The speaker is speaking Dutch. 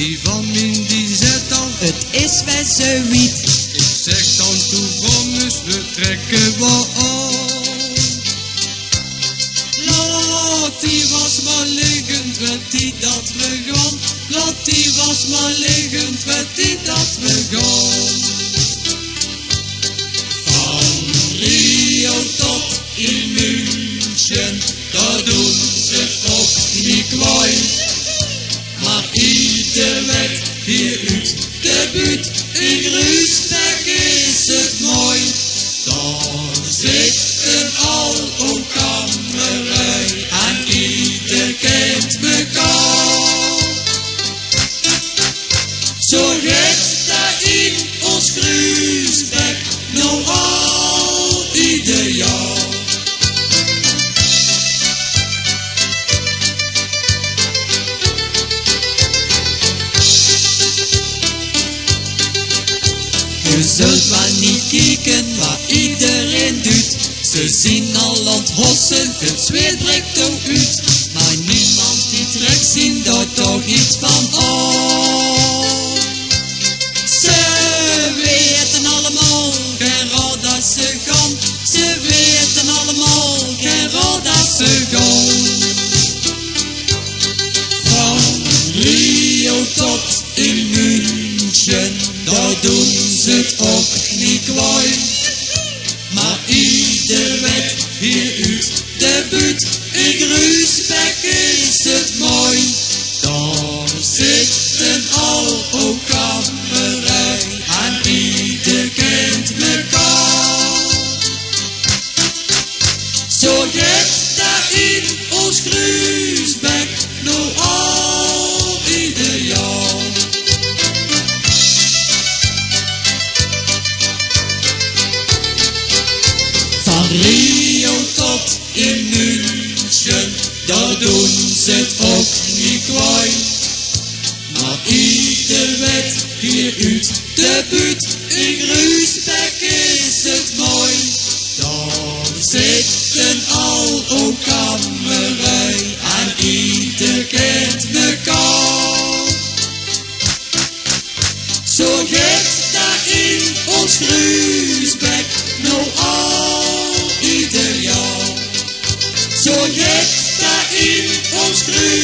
Die van min die zegt dan, het is wel zoiets. ik zeg dan toe vonnis, we trekken wel aan. Laat die was maar liggen, weet die dat we gaan. Laat die was maar liggen, weet die dat we gaan. Van Rio tot in München, daar doen ze ook niet kwaai. Maar ieder werd hier uit de buurt, in Ruusweg is het mooi. Daar zit een oude kamerij en ieder kent mekaar. Zo gaat dat in ons Ruusweg nou al ieder jaar. Je zult wel niet kijken wat iedereen doet. Ze zien al aan het hossen, het zweet breekt ook uit. Maar niemand die trekt zien daar toch iets van aan. Ze weten allemaal geen raad dat ze gaan. Ze weten allemaal geen raad dat ze gaan. Van Rio tot in München, daar doen ze het ook niet kwaai. Maar ieder werd hier uit de buurt, in Ruusweg is het mooi. Daar zit een oude kamerij en ieder kent mekaar. Zo gaat dat in ons Ruusweg nou al ieder jaar. Van Rio tot in München, daar doen ze het ook niet kwaai. Maar ieder werd hier uit de buurt, in Ruusweg is het mooi. Daar zit een oude kamerij en ieder kent mekaar. Zo gaat dat in ons Ruusweg nou al ieder jaar. Zo gaat dat in ons Ruusweg.